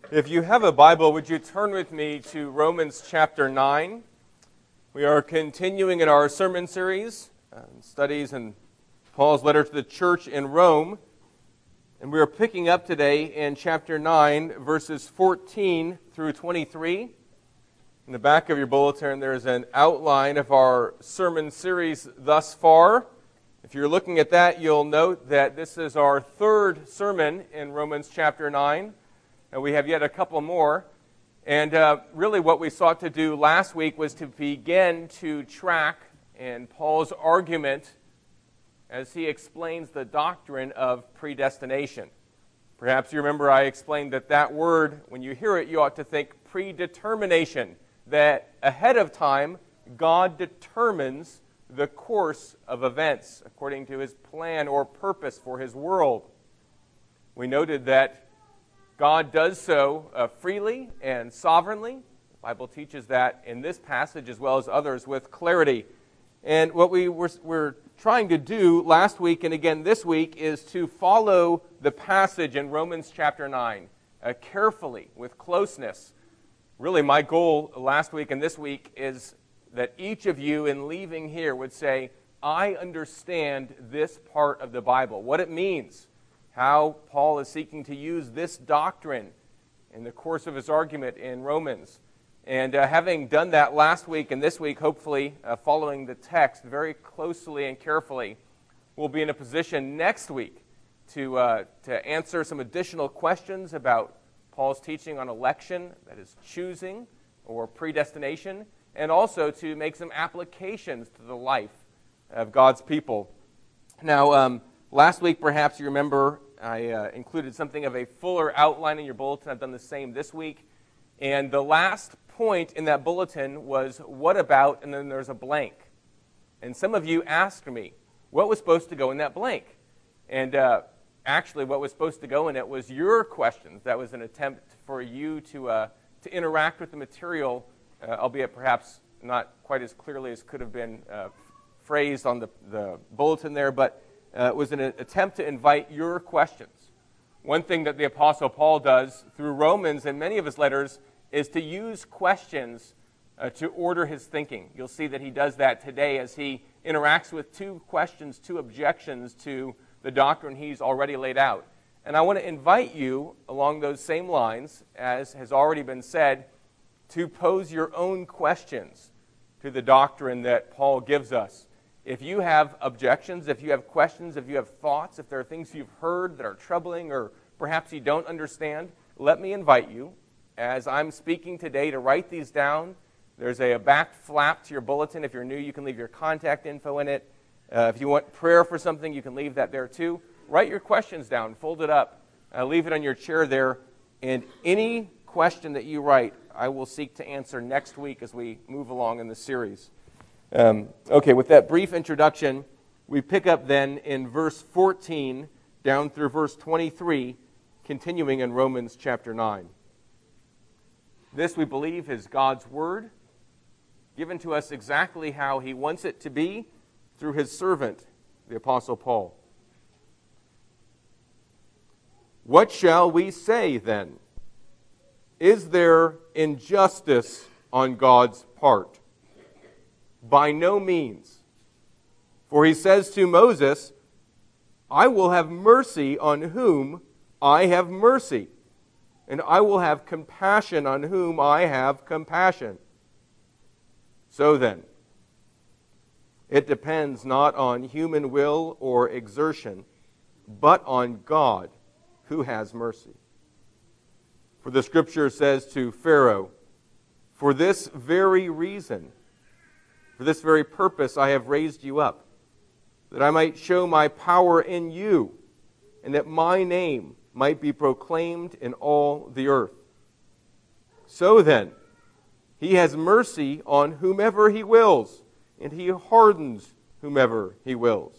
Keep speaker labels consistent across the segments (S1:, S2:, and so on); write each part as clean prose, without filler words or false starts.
S1: If you have a Bible, would you turn with me to Romans chapter 9? We are continuing in our sermon series, studies in Paul's letter to the church in Rome. And we are picking up today in chapter 9, verses 14 through 23. In the back of your bulletin, there's an outline of our sermon series thus far. If you're looking at that, you'll note that this is our third sermon in Romans chapter 9. And we have yet a couple more. And really what we sought to do last week was to begin to track in Paul's argument as he explains the doctrine of predestination. Perhaps you remember I explained that word, when you hear it, you ought to think predetermination, that ahead of time, God determines the course of events according to his plan or purpose for his world. We noted that God does so freely and sovereignly. The Bible teaches that in this passage as well as others with clarity. And what we were trying to do last week and again this week is to follow the passage in Romans chapter 9 carefully, with closeness. Really, my goal last week and this week is that each of you in leaving here would say, I understand this part of the Bible, what it means, how Paul is seeking to use this doctrine in the course of his argument in Romans. And having done that last week and this week, hopefully following the text very closely and carefully, we'll be in a position next week to answer some additional questions about Paul's teaching on election, that is choosing or predestination, and also to make some applications to the life of God's people. Now, last week, perhaps you remember, I included something of a fuller outline in your bulletin. I've done the same this week. And the last point in that bulletin was, what about, and then there's a blank. And some of you asked me, what was supposed to go in that blank? And actually, what was supposed to go in it was your questions. That was an attempt for you to interact with the material, albeit perhaps not quite as clearly as could have been phrased on the bulletin there, but it was an attempt to invite your questions. One thing that the Apostle Paul does through Romans and many of his letters is to use questions to order his thinking. You'll see that he does that today as he interacts with two questions, two objections to the doctrine he's already laid out. And I want to invite you along those same lines, as has already been said, to pose your own questions to the doctrine that Paul gives us. If you have objections, if you have questions, if you have thoughts, if there are things you've heard that are troubling or perhaps you don't understand, let me invite you, as I'm speaking today, to write these down. There's a back flap to your bulletin. If you're new, you can leave your contact info in it. If you want prayer for something, you can leave that there too. Write your questions down, fold it up, leave it on your chair there, and any question that you write, I will seek to answer next week as we move along in the series. Okay, with that brief introduction, we pick up then in verse 14 down through verse 23, continuing in Romans chapter 9. This, we believe, is God's word, given to us exactly how he wants it to be through his servant, the Apostle Paul. What shall we say then? Is there injustice on God's part? By no means. For he says to Moses, I will have mercy on whom I have mercy, and I will have compassion on whom I have compassion. So then, it depends not on human will or exertion, but on God who has mercy. For the Scripture says to Pharaoh, for this very reason, for this very purpose I have raised you up, that I might show my power in you, and that my name might be proclaimed in all the earth. So then, he has mercy on whomever he wills, and he hardens whomever he wills.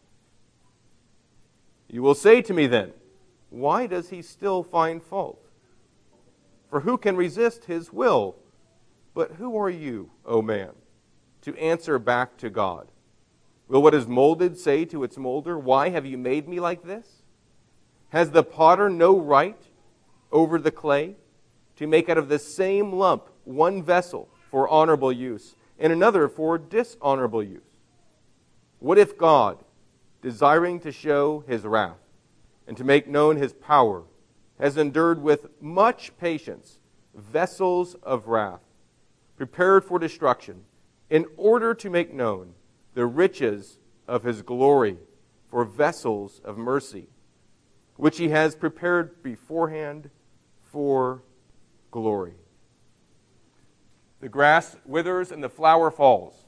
S1: You will say to me then, why does he still find fault? For who can resist his will? But who are you, O man, to answer back to God? Will what is molded say to its molder, why have you made me like this? Has the potter no right over the clay to make out of the same lump one vessel for honorable use, and another for dishonorable use? What if God, desiring to show his wrath and to make known his power, has endured with much patience vessels of wrath, prepared for destruction, in order to make known the riches of his glory for vessels of mercy, which he has prepared beforehand for glory? The grass withers and the flower falls.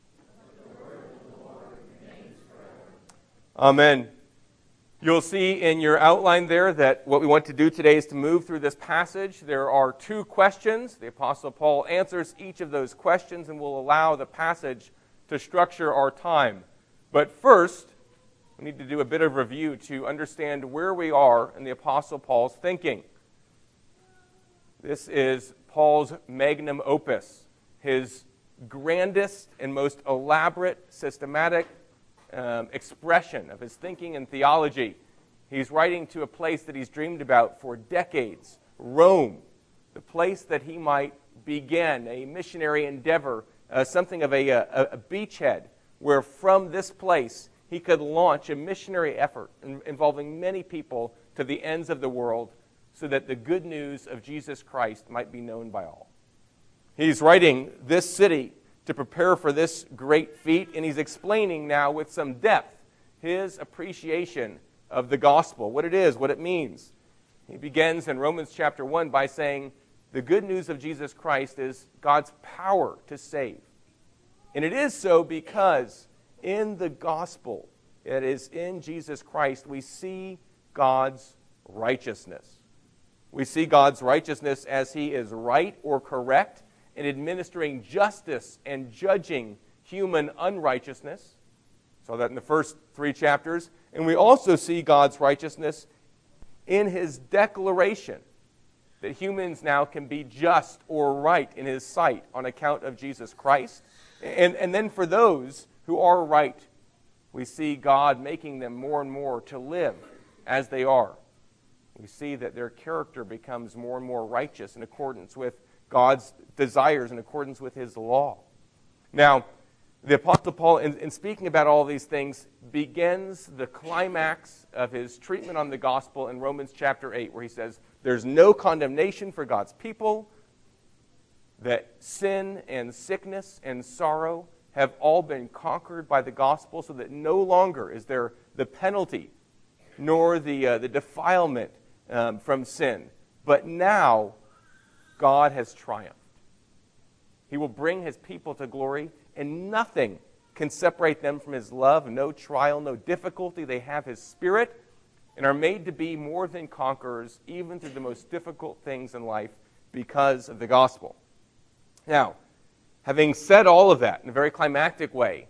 S1: Amen. You'll see in your outline there that what we want to do today is to move through this passage. There are two questions. The Apostle Paul answers each of those questions and will allow the passage to structure our time. But first, we need to do a bit of review to understand where we are in the Apostle Paul's thinking. This is Paul's magnum opus, his grandest and most elaborate, systematic expression of his thinking and theology. He's writing to a place that he's dreamed about for decades, Rome, the place that he might begin a missionary endeavor, something of a beachhead, where from this place he could launch a missionary effort involving many people to the ends of the world so that the good news of Jesus Christ might be known by all. He's writing this city to prepare for this great feat, and he's explaining now with some depth his appreciation of the gospel, what it is, what it means. He begins in Romans chapter 1 by saying the good news of Jesus Christ is God's power to save. And it is so because in the gospel, it is in Jesus Christ, we see God's righteousness. We see God's righteousness as he is right or correct in administering justice and judging human unrighteousness. Saw that in the first 3 chapters. And we also see God's righteousness in his declaration that humans now can be just or right in his sight on account of Jesus Christ. And then for those who are right, we see God making them more and more to live as they are. We see that their character becomes more and more righteous in accordance with God's desires, in accordance with his law. Now, the Apostle Paul, in speaking about all these things, begins the climax of his treatment on the gospel in Romans chapter 8, where he says, there's no condemnation for God's people, that sin and sickness and sorrow have all been conquered by the gospel, so that no longer is there the penalty nor the defilement from sin. But now, God has triumphed. He will bring his people to glory, and nothing can separate them from his love. No trial, no difficulty. They have his Spirit and are made to be more than conquerors, even through the most difficult things in life, because of the gospel. Now, having said all of that in a very climactic way,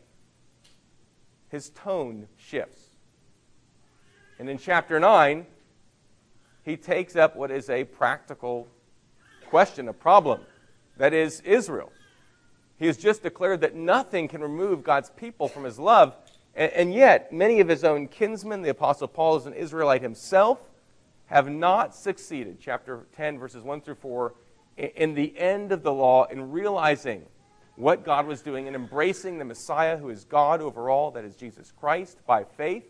S1: his tone shifts. And in chapter 9, he takes up what is a practical question, a problem. That is Israel. He has just declared that nothing can remove God's people from his love, and yet many of his own kinsmen, the Apostle Paul is an Israelite himself, have not succeeded, chapter 10, verses 1 through 4, in the end of the law, in realizing what God was doing and embracing the Messiah who is God over all, that is Jesus Christ, by faith.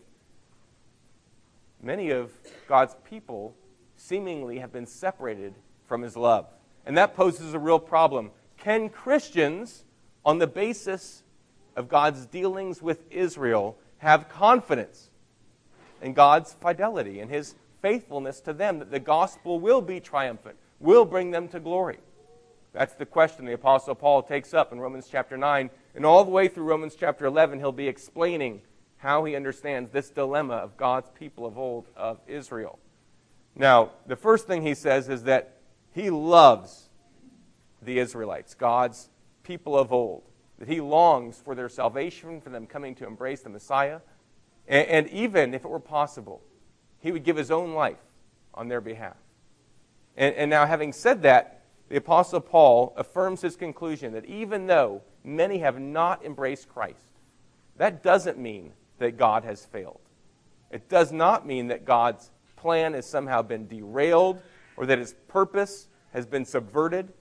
S1: Many of God's people seemingly have been separated from his love. And that poses a real problem. Can Christians, on the basis of God's dealings with Israel, have confidence in God's fidelity and his faithfulness to them, that the gospel will be triumphant, will bring them to glory? That's the question the Apostle Paul takes up in Romans chapter 9. And all the way through Romans chapter 11, he'll be explaining how he understands this dilemma of God's people of old, of Israel. Now, the first thing he says is that he loves the Israelites, God's people of old, that he longs for their salvation, for them coming to embrace the Messiah. And even, if it were possible, he would give his own life on their behalf. And now, having said that, the Apostle Paul affirms his conclusion that even though many have not embraced Christ, that doesn't mean that God has failed. It does not mean that God's plan has somehow been derailed or that his purpose has been subverted?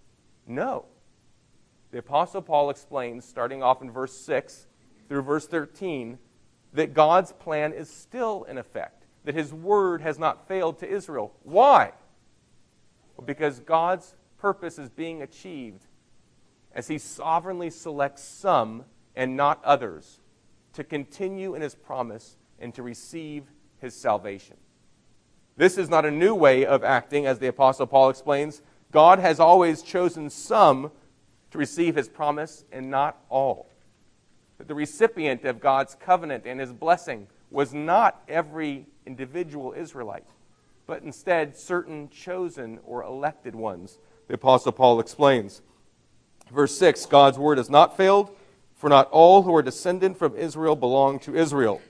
S1: No. The Apostle Paul explains, starting off in verse 6 through verse 13, that God's plan is still in effect, that his word has not failed to Israel. Why? Well, because God's purpose is being achieved as he sovereignly selects some and not others to continue in his promise and to receive his salvation. This is not a new way of acting, as the Apostle Paul explains. God has always chosen some to receive his promise and not all. That the recipient of God's covenant and his blessing was not every individual Israelite, but instead certain chosen or elected ones, the Apostle Paul explains. Verse 6, God's word has not failed, for not all who are descended from Israel belong to Israel.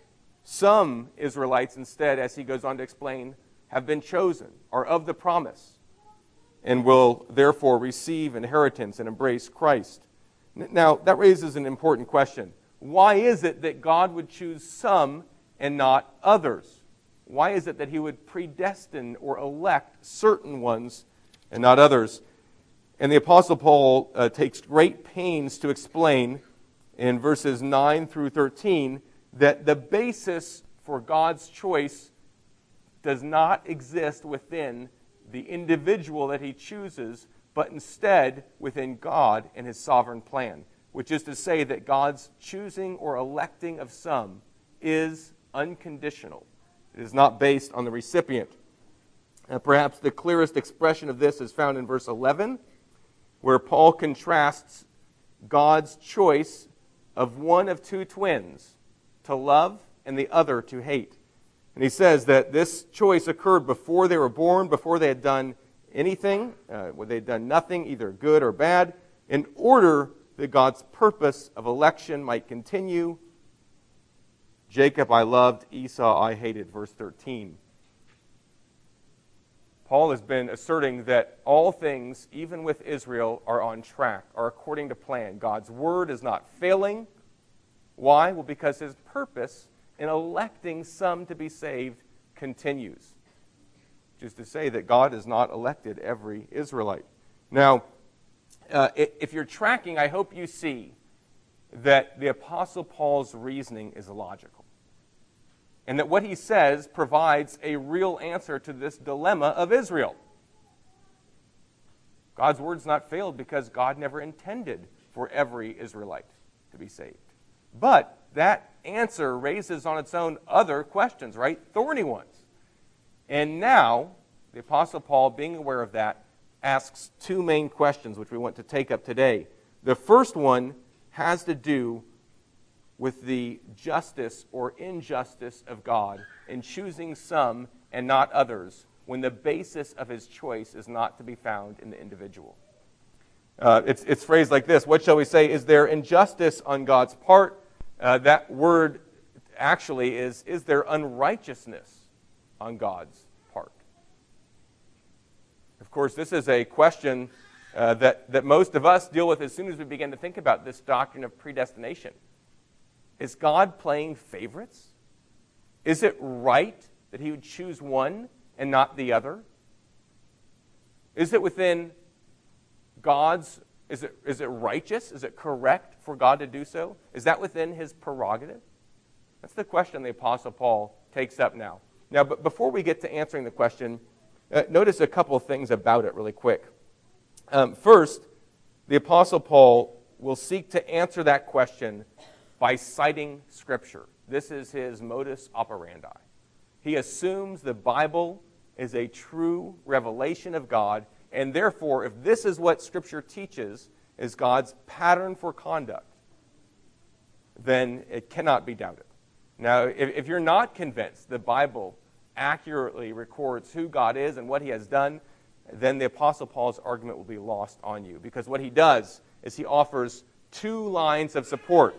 S1: Some Israelites instead, as he goes on to explain, have been chosen, are of the promise, and will therefore receive inheritance and embrace Christ. Now, that raises an important question. Why is it that God would choose some and not others? Why is it that he would predestine or elect certain ones and not others? And the Apostle Paul takes great pains to explain in verses 9 through 13 that the basis for God's choice does not exist within the individual that he chooses, but instead within God and his sovereign plan, which is to say that God's choosing or electing of some is unconditional. It is not based on the recipient. Perhaps the clearest expression of this is found in verse 11, where Paul contrasts God's choice of one of two twins to love and the other to hate. And he says that this choice occurred before they were born, before they had done anything, where they had done nothing, either good or bad, in order that God's purpose of election might continue. Jacob I loved, Esau I hated, verse 13. Paul has been asserting that all things, even with Israel, are on track, are according to plan. God's word is not failing. Why? Well, because his purpose in electing some to be saved continues. Which is to say that God has not elected every Israelite. Now, if you're tracking, I hope you see that the Apostle Paul's reasoning is logical. And that what he says provides a real answer to this dilemma of Israel. God's word's not failed because God never intended for every Israelite to be saved. But that answer raises on its own other questions, right? Thorny ones. And now, the Apostle Paul, being aware of that, asks two main questions which we want to take up today. The first one has to do with the justice or injustice of God in choosing some and not others when the basis of his choice is not to be found in the individual. It's phrased like this: what shall we say? Is there injustice on God's part? That word actually is there unrighteousness on God's part? Of course, this is a question that most of us deal with as soon as we begin to think about this doctrine of predestination. Is God playing favorites? Is it right that he would choose one and not the other? Is it within God's, is it righteous? Is it correct for God to do so? Is that within his prerogative? That's the question the Apostle Paul takes up now. Now, but before we get to answering the question, notice a couple of things about it really quick. First, the Apostle Paul will seek to answer that question by citing Scripture. This is his modus operandi. He assumes the Bible is a true revelation of God, and therefore, if this is what Scripture teaches is God's pattern for conduct, then it cannot be doubted. Now, if you're not convinced the Bible accurately records who God is and what he has done, then the Apostle Paul's argument will be lost on you. Because what he does is he offers two lines of support.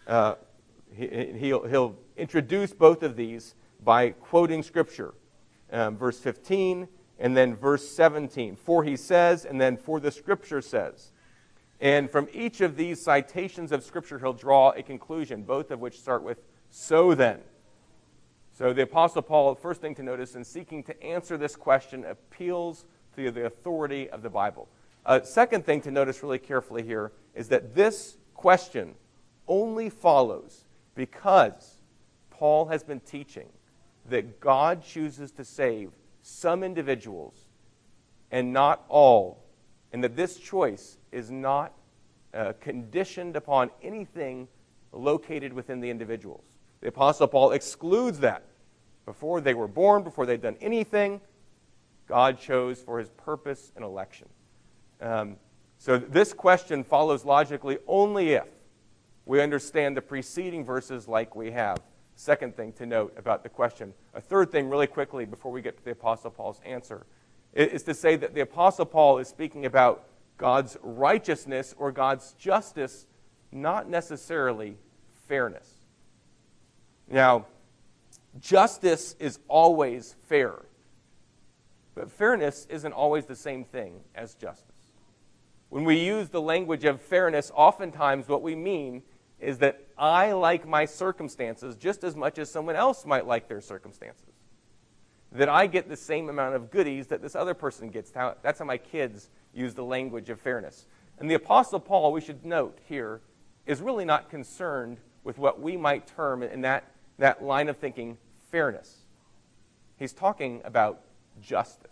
S1: He'll introduce both of these by quoting Scripture. Verse 15 and then verse 17. For he says, and then for the Scripture says. And from each of these citations of Scripture, he'll draw a conclusion, both of which start with, so then. So the Apostle Paul, first thing to notice in seeking to answer this question, appeals to to the authority of the Bible. Second thing to notice really carefully here is that this question only follows because Paul has been teaching that God chooses to save some individuals and not all, and that this choice is not conditioned upon anything located within the individuals. The Apostle Paul excludes that. Before they were born, before they'd done anything, God chose for his purpose and election. So this question follows logically only if we understand the preceding verses like we have. Second thing to note about the question. A third thing really quickly before we get to the Apostle Paul's answer is to say that the Apostle Paul is speaking about God's righteousness or God's justice, not necessarily fairness. Now, justice is always fair, but fairness isn't always the same thing as justice. When we use the language of fairness, oftentimes what we mean is that I like my circumstances just as much as someone else might like their circumstances. That I get the same amount of goodies that this other person gets. That's how my kids use the language of fairness. And the Apostle Paul, we should note here, is really not concerned with what we might term in that line of thinking fairness. He's talking about justice.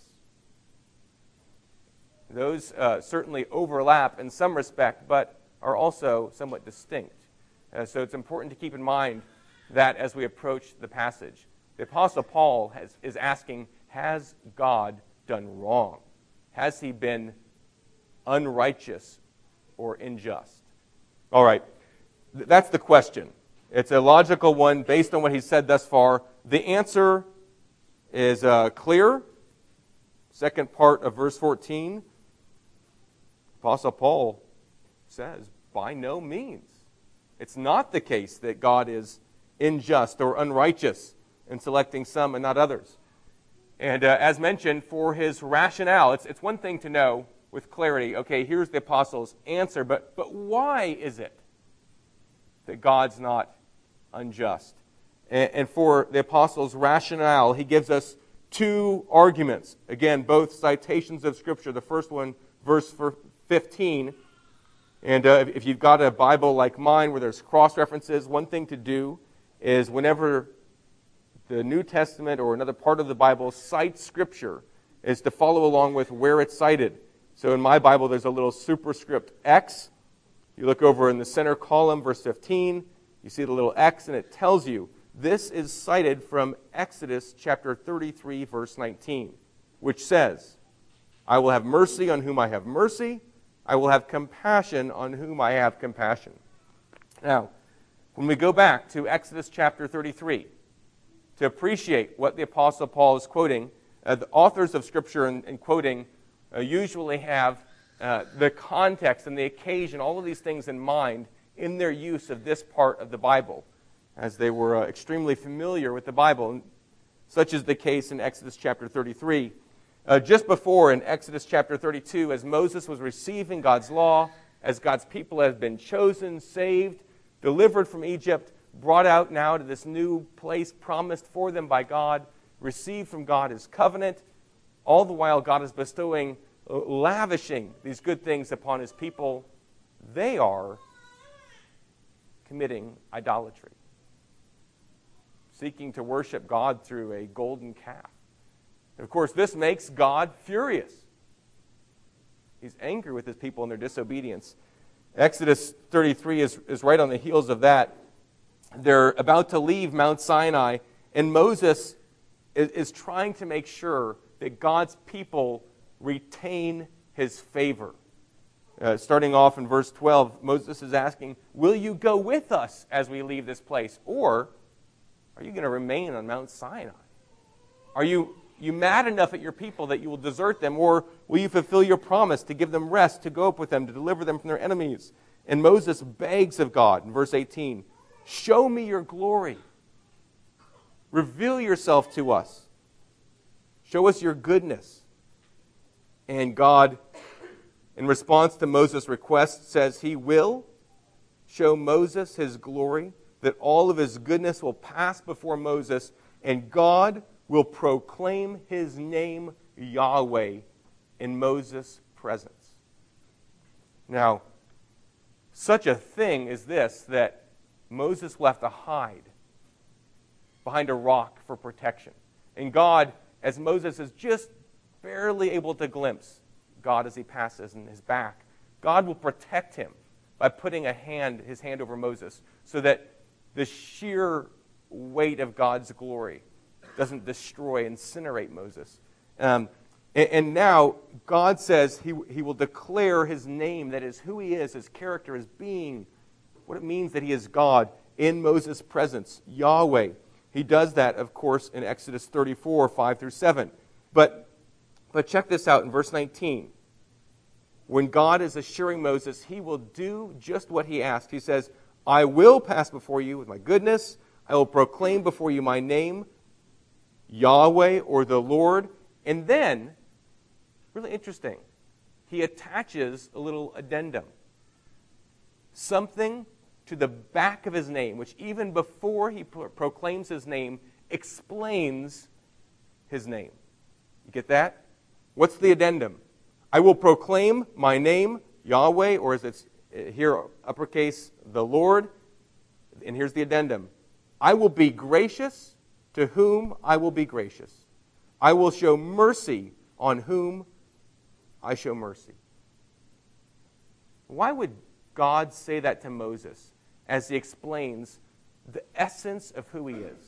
S1: Those certainly overlap in some respect, but are also somewhat distinct. So it's important to keep in mind that as we approach the passage. The Apostle Paul is asking, has God done wrong? Has he been unrighteous or unjust? All right, that's the question. It's a logical one based on what he's said thus far. The answer is clear. Second part of verse 14. Apostle Paul says, by no means. It's not the case that God is unjust or unrighteous in selecting some and not others. And as mentioned, for his rationale, it's one thing to know with clarity, okay, here's the apostle's answer, but why is it that God's not unjust? And for the apostle's rationale, he gives us two arguments. Again, both citations of Scripture. The first one, verse 15. And if you've got a Bible like mine where there's cross-references, one thing to do is whenever the New Testament or another part of the Bible cites Scripture, is to follow along with where it's cited. So in my Bible, there's a little superscript X. You look over in the center column, verse 15, you see the little X, and it tells you this is cited from Exodus chapter 33, verse 19, which says, I will have mercy on whom I have mercy. I will have compassion on whom I have compassion. Now, when we go back to Exodus chapter 33, to appreciate what the Apostle Paul is quoting, the authors of Scripture in quoting usually have the context and the occasion, all of these things in mind in their use of this part of the Bible, as they were extremely familiar with the Bible. And such is the case in Exodus chapter 33. Just before in Exodus chapter 32, as Moses was receiving God's law, as God's people have been chosen, saved, delivered from Egypt, brought out now to this new place promised for them by God, received from God his covenant, all the while God is bestowing, lavishing these good things upon his people. They are committing idolatry, seeking to worship God through a golden calf. And of course, this makes God furious. He's angry with his people and their disobedience. Exodus 33 is right on the heels of that. They're about to leave Mount Sinai, and Moses is trying to make sure that God's people retain his favor. Starting off in verse 12, Moses is asking, will you go with us as we leave this place? Or are you going to remain on Mount Sinai? Are you mad enough at your people that you will desert them? Or will you fulfill your promise to give them rest, to go up with them, to deliver them from their enemies? And Moses begs of God in verse 18, show me your glory. Reveal yourself to us. Show us your goodness. And God, in response to Moses' request, says he will show Moses his glory, that all of his goodness will pass before Moses, and God will proclaim his name Yahweh in Moses' presence. Now, such a thing is this, that Moses will have to hide behind a rock for protection. And God, as Moses is just barely able to glimpse God as he passes in his back, God will protect him by putting his hand over Moses so that the sheer weight of God's glory doesn't destroy, incinerate Moses. And now God says he will declare his name, that is who he is, his character, his being, what it means that he is God in Moses' presence, Yahweh. He does that, of course, in Exodus 34, 5 through 7. But check this out in verse 19. When God is assuring Moses, he will do just what he asked. He says, I will pass before you with my goodness. I will proclaim before you my name, Yahweh, or the Lord. And then, really interesting, he attaches a little addendum. Something to the back of his name, which even before he proclaims his name, explains his name. You get that? What's the addendum? I will proclaim my name, Yahweh, or as it's here, uppercase, the Lord. And here's the addendum. I will be gracious to whom I will be gracious. I will show mercy on whom I show mercy. Why would God say that to Moses as he explains the essence of who he is?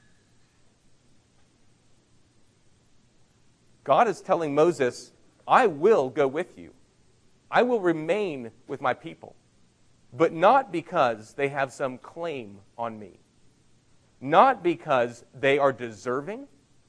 S1: God is telling Moses, I will go with you. I will remain with my people, but not because they have some claim on me, not because they are deserving.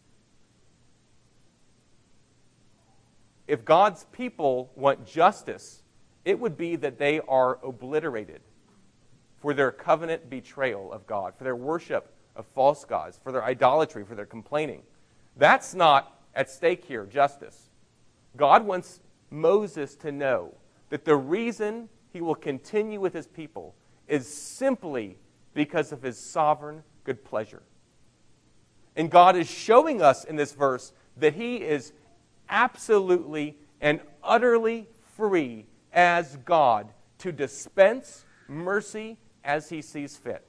S1: If God's people want justice, it would be that they are obliterated for their covenant betrayal of God, for their worship of false gods, for their idolatry, for their complaining. That's not at stake here, justice. God wants Moses to know that the reason he will continue with his people is simply because of his sovereign good pleasure. And God is showing us in this verse that he is absolutely and utterly free as God to dispense mercy as he sees fit.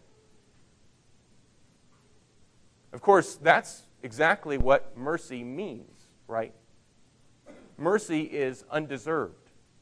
S1: Of course, that's exactly what mercy means, right? Mercy is undeserved.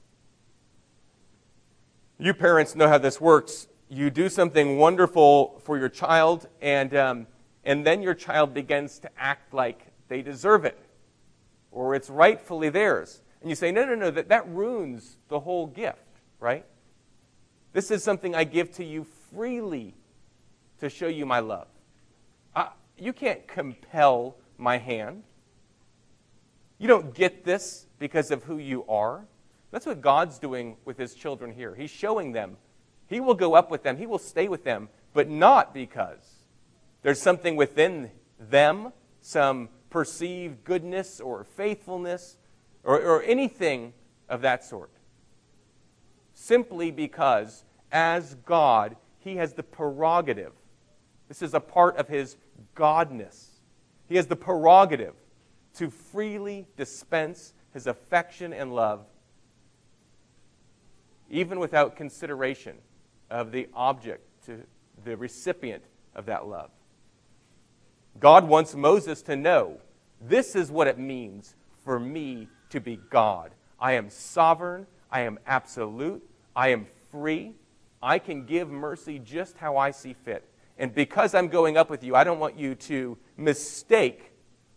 S1: You parents know how this works. You do something wonderful for your child, and then your child begins to act like they deserve it, or it's rightfully theirs. And you say, no, that ruins the whole gift, right? This is something I give to you freely to show you my love. You can't compel my hand. You don't get this because of who you are. That's what God's doing with his children here. He's showing them. He will go up with them. He will stay with them, but not because there's something within them, some perceived goodness or faithfulness or anything of that sort. Simply because, as God, he has the prerogative. This is a part of his godness. He has the prerogative to freely dispense his affection and love, even without consideration of the object, to the recipient of that love. God wants Moses to know, this is what it means for me to be God. I am sovereign. I am absolute. I am free. I can give mercy just how I see fit. And because I'm going up with you, I don't want you to mistake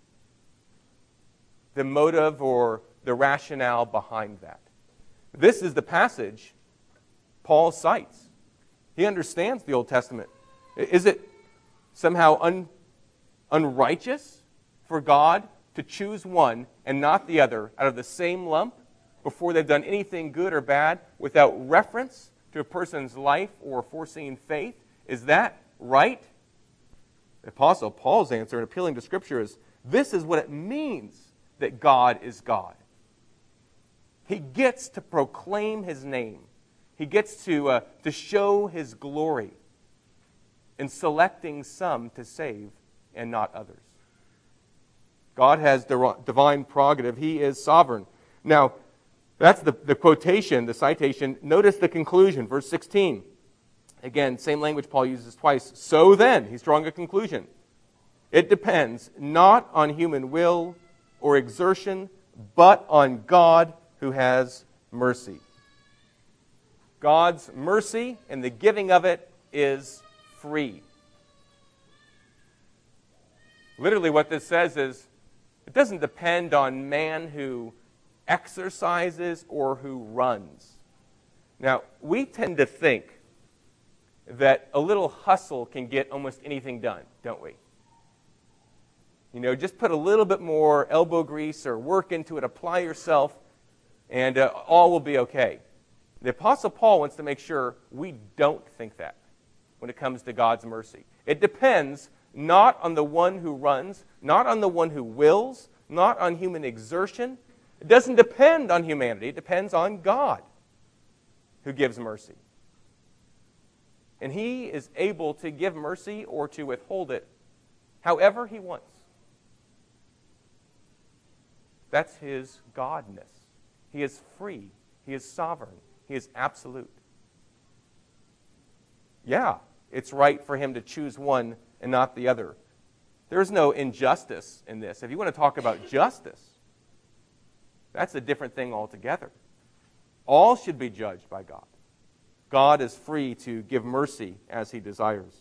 S1: the motive or the rationale behind that. This is the passage Paul cites. He understands the Old Testament. Is it somehow unrighteous for God to choose one and not the other out of the same lump before they've done anything good or bad without reference to a person's life or foreseen faith? Is that right? The Apostle Paul's answer in appealing to Scripture is, this is what it means that God is God. He gets to proclaim his name. He gets to show his glory in selecting some to save and not others. God has divine prerogative. He is sovereign. Now, that's the quotation, the citation. Notice the conclusion, verse 16. Again, same language Paul uses twice. So then, he's drawing a conclusion. It depends not on human will or exertion, but on God who has mercy. God's mercy and the giving of it is free. Literally what this says is, it doesn't depend on man who exercises or who runs. Now, we tend to think that a little hustle can get almost anything done, don't we? You know, just put a little bit more elbow grease or work into it, apply yourself, and all will be okay. The Apostle Paul wants to make sure we don't think that when it comes to God's mercy. It depends not on the one who runs, not on the one who wills, not on human exertion. It doesn't depend on humanity. It depends on God who gives mercy. And He is able to give mercy or to withhold it however He wants. That's His godness. He is free. He is sovereign. He is absolute. Yeah, it's right for Him to choose one and not the other. There's no injustice in this. If you want to talk about justice, that's a different thing altogether. All should be judged by God. God is free to give mercy as He desires.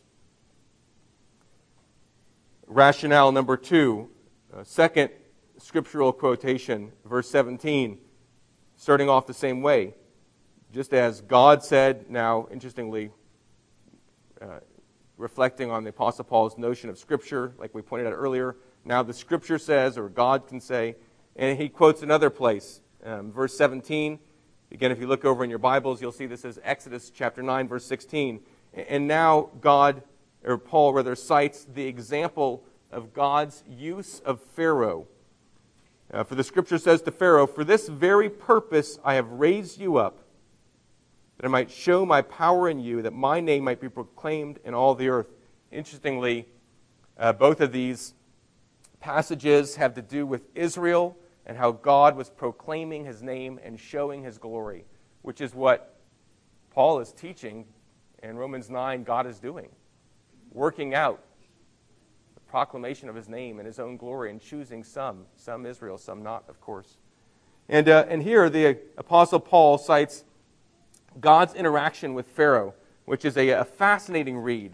S1: Rationale number 2, second scriptural quotation, verse 17, starting off the same way. Just as God said, now, interestingly, reflecting on the Apostle Paul's notion of Scripture, like we pointed out earlier, now the Scripture says, or God can say, and he quotes another place, verse 17. Again, if you look over in your Bibles, you'll see this as Exodus chapter 9, verse 16. And now Paul rather, cites the example of God's use of Pharaoh. For the Scripture says to Pharaoh, "For this very purpose I have raised you up, that I might show my power in you, that my name might be proclaimed in all the earth." Interestingly, both of these passages have to do with Israel and how God was proclaiming His name and showing His glory, which is what Paul is teaching in Romans 9 God is doing, working out the proclamation of His name and His own glory and choosing some Israel, some not, of course. And here the Apostle Paul cites God's interaction with Pharaoh, which is a fascinating read.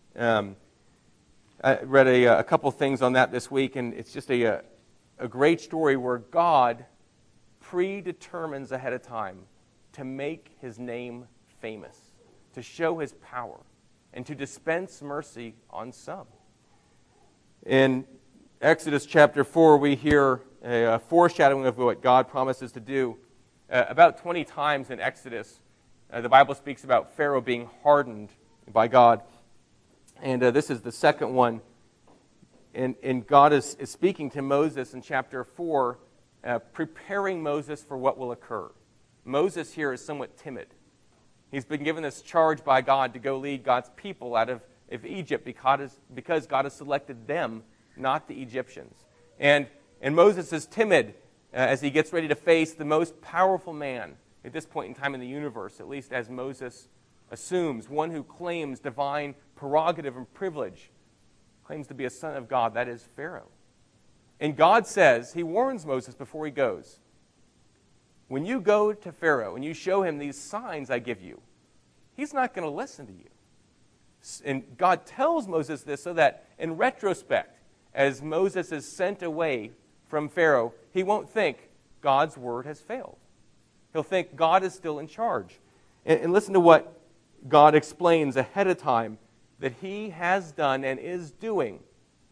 S1: I read a couple things on that this week, and it's just a great story where God predetermines ahead of time to make His name famous, to show His power, and to dispense mercy on some. In Exodus chapter 4, we hear a foreshadowing of what God promises to do. About 20 times in Exodus, the Bible speaks about Pharaoh being hardened by God. And this is the second one. And God is speaking to Moses in chapter 4, preparing Moses for what will occur. Moses here is somewhat timid. He's been given this charge by God to go lead God's people out of Egypt because God has selected them, not the Egyptians. And Moses is timid as he gets ready to face the most powerful man at this point in time in the universe, at least as Moses assumes, one who claims divine prerogative and privilege, claims to be a son of God, that is Pharaoh. And God says, He warns Moses before he goes, when you go to Pharaoh and you show him these signs I give you, he's not going to listen to you. And God tells Moses this so that in retrospect, as Moses is sent away from Pharaoh, he won't think God's word has failed. He'll think God is still in charge. And listen to what God explains ahead of time that He has done and is doing.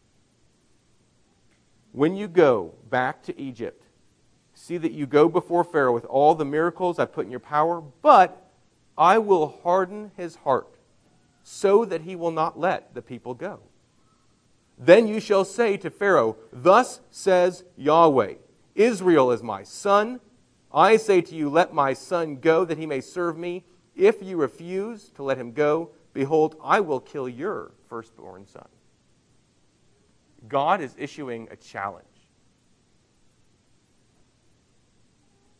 S1: When you go back to Egypt, see that you go before Pharaoh with all the miracles I put in your power, but I will harden his heart so that he will not let the people go. Then you shall say to Pharaoh, "Thus says Yahweh, Israel is my son. I say to you, let my son go, that he may serve me. If you refuse to let him go, behold, I will kill your firstborn son." God is issuing a challenge.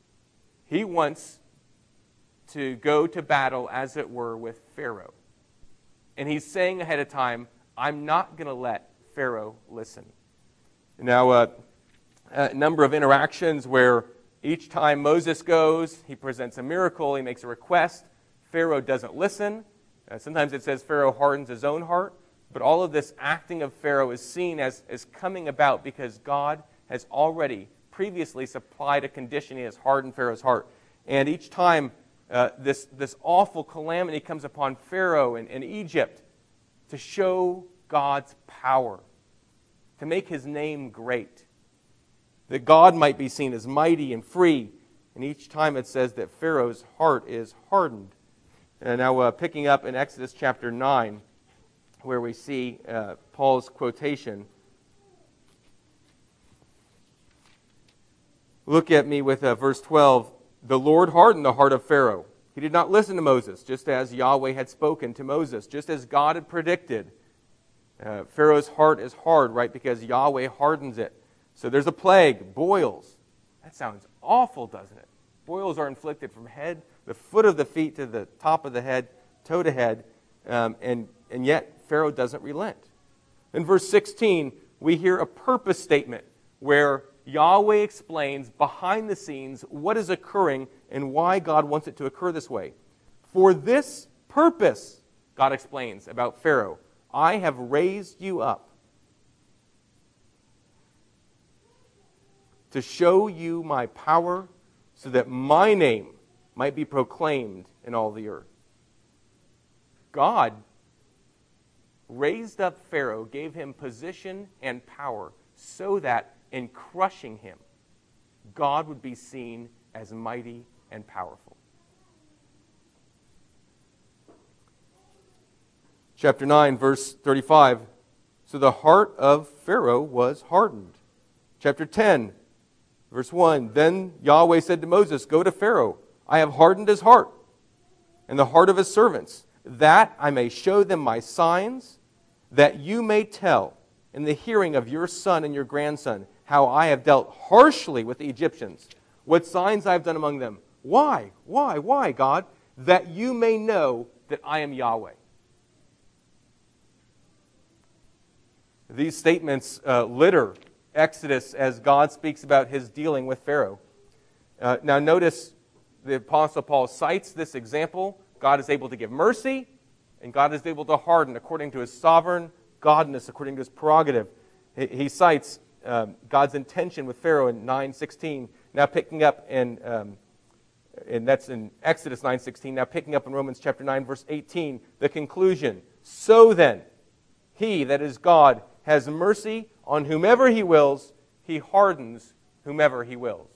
S1: He wants to go to battle, as it were, with Pharaoh. And he's saying ahead of time, I'm not going to let Pharaoh listen. Now, a number of interactions where each time Moses goes, he presents a miracle, he makes a request. Pharaoh doesn't listen. Sometimes it says Pharaoh hardens his own heart. But all of this acting of Pharaoh is seen as coming about because God has already previously supplied a condition. He has hardened Pharaoh's heart. And each time this awful calamity comes upon Pharaoh and Egypt to show God's power, to make his name great, that God might be seen as mighty and free. And each time it says that Pharaoh's heart is hardened. And now picking up in Exodus chapter 9, where we see Paul's quotation. Look at me with verse 12. The Lord hardened the heart of Pharaoh. He did not listen to Moses, just as Yahweh had spoken to Moses, just as God had predicted. Pharaoh's heart is hard, right, because Yahweh hardens it. So there's a plague, boils. That sounds awful, doesn't it? Boils are inflicted from the foot of the feet to the top of the head, toe to head, and yet Pharaoh doesn't relent. In verse 16, we hear a purpose statement where Yahweh explains behind the scenes what is occurring and why God wants it to occur this way. For this purpose, God explains about Pharaoh, I have raised you up to show you my power so that my name might be proclaimed in all the earth. God raised up Pharaoh, gave him position and power so that in crushing him, God would be seen as mighty and powerful. Chapter 9, verse 35. So the heart of Pharaoh was hardened. Chapter 10, verse 1. Then Yahweh said to Moses, go to Pharaoh. I have hardened his heart and the heart of his servants, that I may show them my signs, that you may tell in the hearing of your son and your grandson how I have dealt harshly with the Egyptians, what signs I have done among them. Why, God? That you may know that I am Yahweh. These statements litter Exodus as God speaks about his dealing with Pharaoh. Now notice the Apostle Paul cites this example. God is able to give mercy, and God is able to harden according to his sovereign godness, according to his prerogative. He cites God's intention with Pharaoh in 9:16. Now picking up and that's in Exodus 9:16. Now picking up in Romans chapter 9, verse 18, the conclusion. So then, he, that is God, has mercy on whomever he wills. He hardens whomever he wills.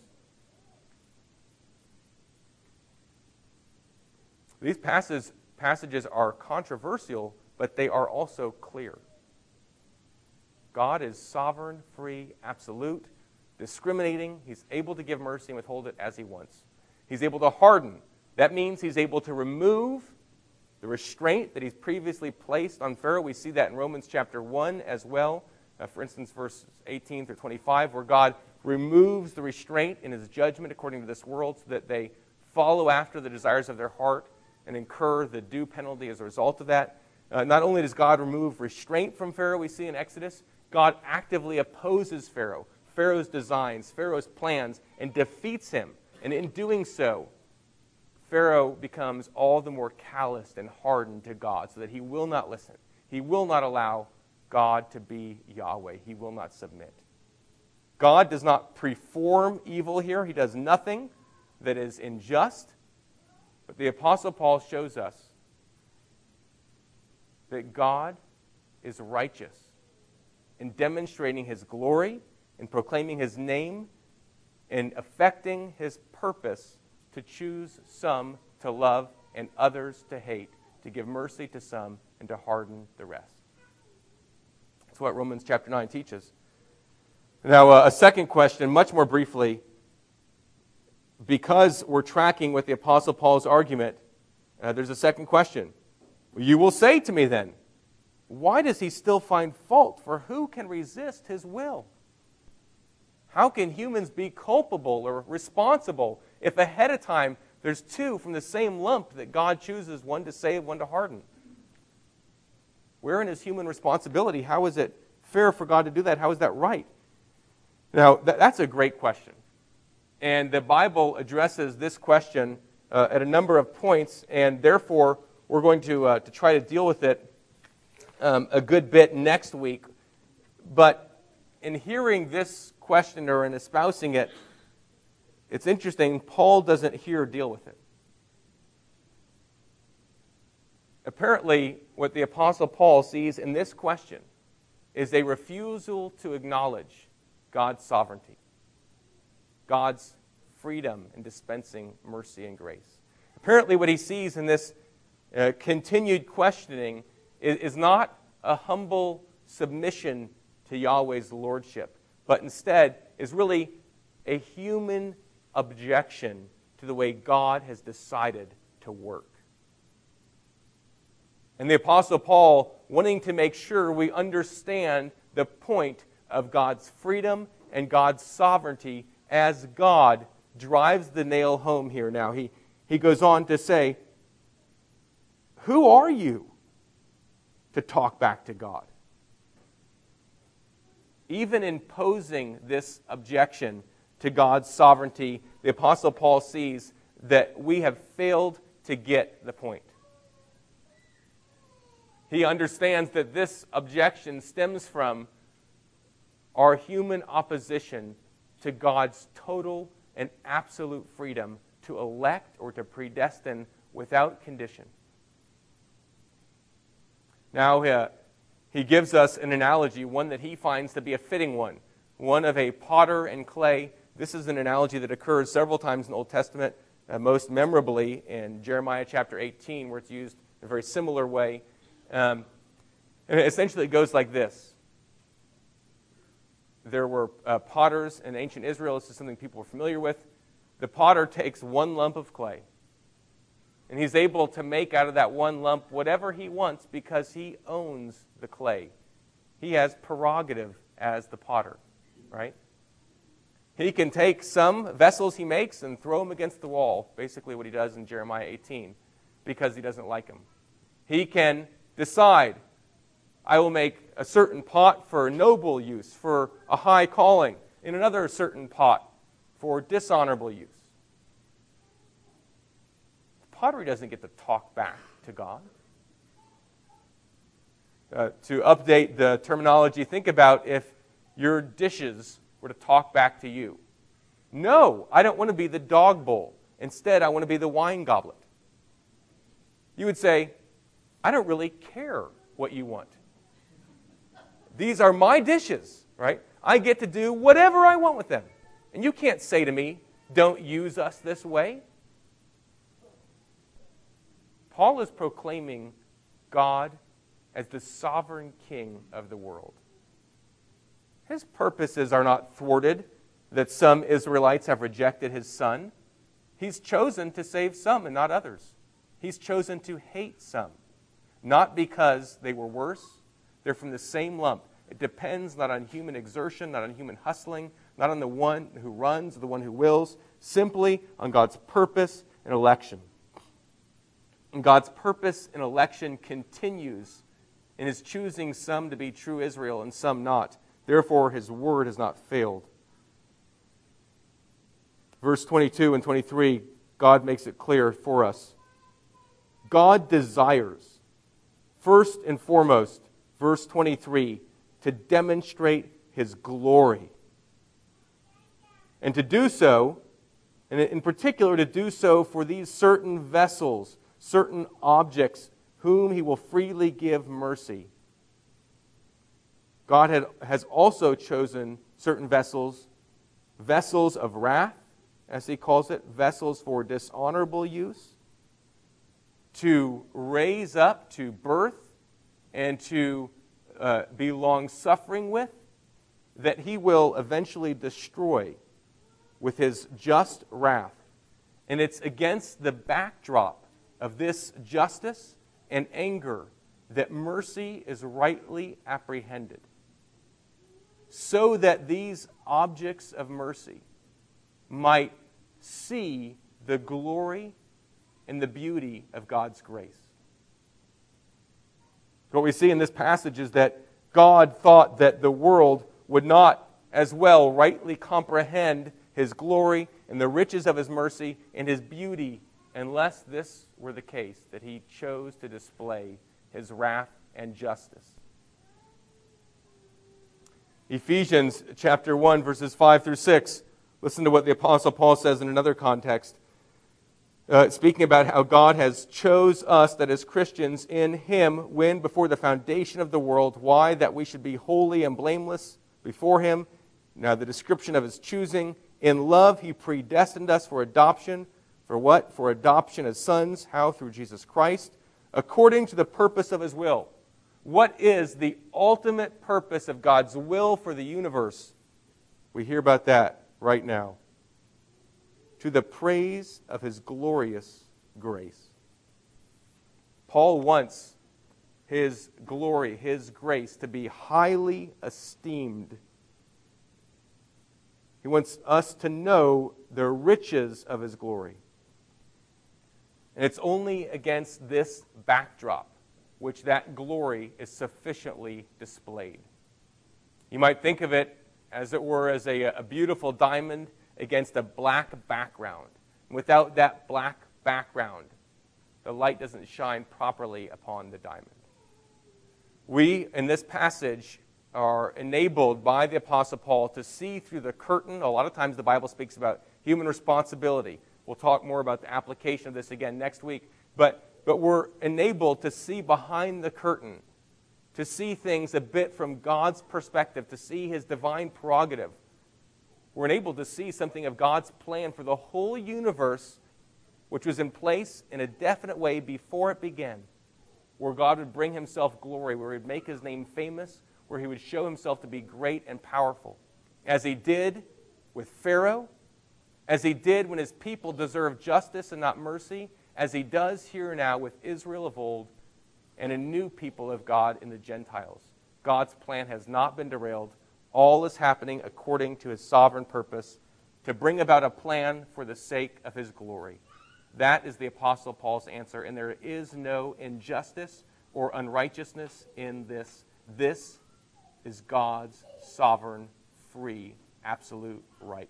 S1: These passages are controversial, but they are also clear. God is sovereign, free, absolute, discriminating. He's able to give mercy and withhold it as he wants. He's able to harden. That means he's able to remove the restraint that he's previously placed on Pharaoh. We see that in Romans chapter 1 as well. For instance, verses 18 through 25, where God removes the restraint in his judgment according to this world so that they follow after the desires of their heart and incur the due penalty as a result of that. Not only does God remove restraint from Pharaoh, we see in Exodus, God actively opposes Pharaoh, Pharaoh's designs, Pharaoh's plans, and defeats him. And in doing so, Pharaoh becomes all the more calloused and hardened to God so that he will not listen. He will not allow God to be Yahweh. He will not submit. God does not perform evil here. He does nothing that is unjust. But the Apostle Paul shows us that God is righteous in demonstrating his glory, in proclaiming his name, in effecting his purpose to choose some to love and others to hate, to give mercy to some and to harden the rest. That's what Romans chapter 9 teaches. Now, a second question, much more briefly, because we're tracking with the Apostle Paul's argument, there's a second question. You will say to me then, why does he still find fault? For who can resist his will? How can humans be culpable or responsible if ahead of time there's two from the same lump that God chooses, one to save, one to harden? Wherein is human responsibility? How is it fair for God to do that? How is that right? Now, that's a great question. And the Bible addresses this question at a number of points, and therefore we're going to try to deal with it a good bit next week. But in hearing this questioner and espousing it, it's interesting, Paul doesn't here deal with it. Apparently, what the Apostle Paul sees in this question is a refusal to acknowledge God's sovereignty, God's freedom in dispensing mercy and grace. Apparently, what he sees in this continued questioning is not a humble submission to Yahweh's lordship, but instead is really a human objection to the way God has decided to work. And the Apostle Paul, wanting to make sure we understand the point of God's freedom and God's sovereignty as God drives the nail home here now. He goes on to say, who are you to talk back to God? Even in posing this objection to God's sovereignty, the Apostle Paul sees that we have failed to get the point. He understands that this objection stems from our human opposition to God's total and absolute freedom to elect or to predestine without condition. Now, he gives us an analogy, one that he finds to be a fitting one of a potter and clay. This is an analogy that occurs several times in the Old Testament, most memorably in Jeremiah chapter 18, where it's used in a very similar way. And essentially it goes like this. There were potters in ancient Israel. This is something people were familiar with. The potter takes one lump of clay, and he's able to make out of that one lump whatever he wants because he owns the clay. He has prerogative as the potter, right? He can take some vessels he makes and throw them against the wall, basically what he does in Jeremiah 18, because he doesn't like them. He can decide, I will make a certain pot for noble use, for a high calling, and another certain pot for dishonorable use. Pottery doesn't get to talk back to God. To update the terminology, think about if your dishes were to talk back to you. No, I don't want to be the dog bowl. Instead, I want to be the wine goblet. You would say, I don't really care what you want. These are my dishes, right? I get to do whatever I want with them. And you can't say to me, don't use us this way. Paul is proclaiming God as the sovereign king of the world. His purposes are not thwarted that some Israelites have rejected his son. He's chosen to save some and not others. He's chosen to hate some, not because they were worse. They're from the same lump. It depends not on human exertion, not on human hustling, not on the one who runs or the one who wills, simply on God's purpose and election. And God's purpose and election continues in his choosing some to be true Israel and some not. Therefore, his word has not failed. Verse 22 and 23, God makes it clear for us. God desires, first and foremost, verse 23, to demonstrate his glory. And to do so, and in particular to do so for these certain vessels, certain objects, whom he will freely give mercy. God has also chosen certain vessels, vessels of wrath, as he calls it, vessels for dishonorable use, to raise up, to birth, and to be long-suffering with, that he will eventually destroy with his just wrath. And it's against the backdrop of this justice and anger that mercy is rightly apprehended. so that these objects of mercy might see the glory and the beauty of God's grace. What we see in this passage is that God thought that the world would not as well rightly comprehend His glory and the riches of His mercy and His beauty unless this were the case, that He chose to display His wrath and justice. Ephesians chapter 1, verses 5 through 6. Listen to what the Apostle Paul says in another context. Speaking about how God has chose us, that as Christians, in Him, when before the foundation of the world. Why? That we should be holy and blameless before Him. Now the description of His choosing. In love He predestined us for adoption. For what? For adoption as sons. How? Through Jesus Christ. According to the purpose of His will. What is the ultimate purpose of God's will for the universe? We hear about that right now. To the praise of His glorious grace. Paul wants His glory, His grace, to be highly esteemed. He wants us to know the riches of His glory. And it's only against this backdrop which that glory is sufficiently displayed. You might think of it, as it were, as a beautiful diamond against a black background. Without that black background, the light doesn't shine properly upon the diamond. We, in this passage, are enabled by the Apostle Paul to see through the curtain. A lot of times the Bible speaks about human responsibility. We'll talk more about the application of this again next week. But we're enabled to see behind the curtain, to see things a bit from God's perspective, to see His divine prerogative. We're enabled to see something of God's plan for the whole universe, which was in place in a definite way before it began, where God would bring Himself glory, where He would make His name famous, where He would show Himself to be great and powerful, as He did with Pharaoh, as He did when His people deserved justice and not mercy, as He does here now with Israel of old and a new people of God in the Gentiles. God's plan has not been derailed. All is happening according to His sovereign purpose to bring about a plan for the sake of His glory. That is the Apostle Paul's answer, and there is no injustice or unrighteousness in this. This is God's sovereign, free, absolute right.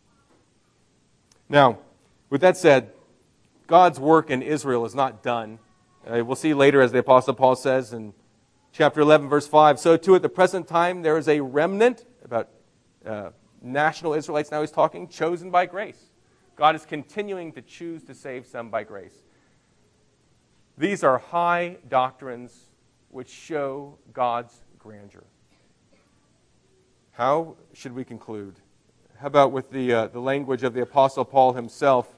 S1: Now, with that said, God's work in Israel is not done. We'll see later, as the Apostle Paul says in chapter 11, verse 5, so too at the present time there is a remnant, about national Israelites now he's talking, chosen by grace. God is continuing to choose to save some by grace. These are high doctrines which show God's grandeur. How should we conclude? How about with the language of the Apostle Paul himself?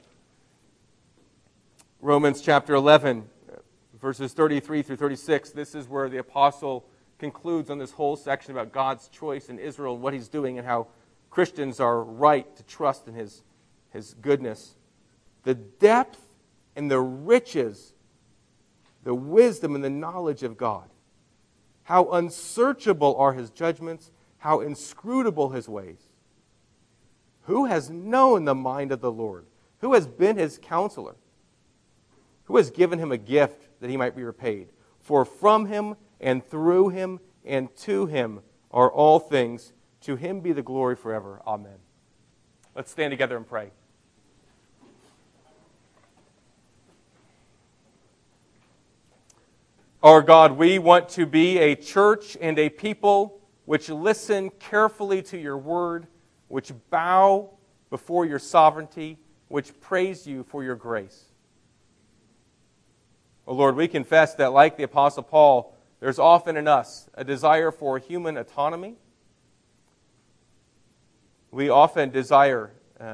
S1: Romans chapter 11, verses 33 through 36. This is where the apostle concludes on this whole section about God's choice in Israel and what He's doing and how Christians are right to trust in His goodness. The depth and the riches, the wisdom and the knowledge of God. How unsearchable are His judgments, how inscrutable His ways. Who has known the mind of the Lord? Who has been His counselor? Who has given Him a gift that He might be repaid? For from Him and through Him and to Him are all things. To Him be the glory forever. Amen. Let's stand together and pray. Our God, we want to be a church and a people which listen carefully to Your word, which bow before Your sovereignty, which praise You for Your grace. Oh Lord, we confess that, like the Apostle Paul, there's often in us a desire for human autonomy. We often desire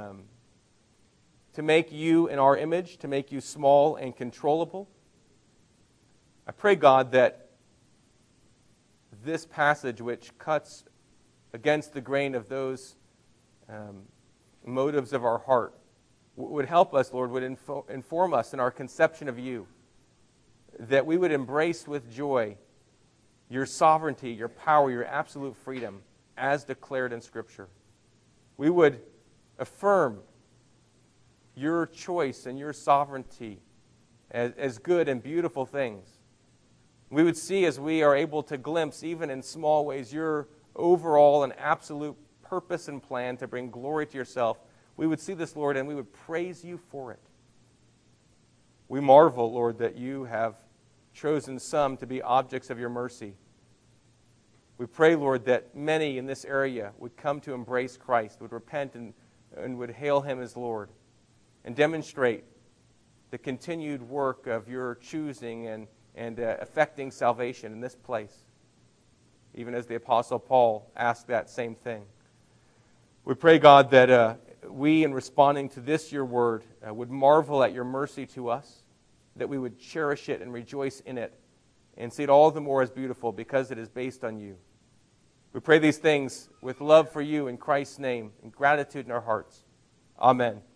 S1: to make You in our image, to make You small and controllable. I pray, God, that this passage, which cuts against the grain of those motives of our heart, would help us, Lord, would inform us in our conception of You, that we would embrace with joy Your sovereignty, Your power, Your absolute freedom as declared in Scripture. We would affirm your choice and your sovereignty as good and beautiful things. We would see, as we are able to glimpse, even in small ways, your overall and absolute purpose and plan to bring glory to yourself. We would see this, Lord, and we would praise you for it. We marvel, Lord, that you have chosen some to be objects of your mercy. We pray, Lord, that many in this area would come to embrace Christ, would repent and would hail him as Lord, and demonstrate the continued work of your choosing and effecting salvation in this place, even as the Apostle Paul asked that same thing. We pray, God, that we, in responding to this, your word, would marvel at your mercy to us, that we would cherish it and rejoice in it, and see it all the more as beautiful because it is based on you. We pray these things with love for you in Christ's name and gratitude in our hearts. Amen.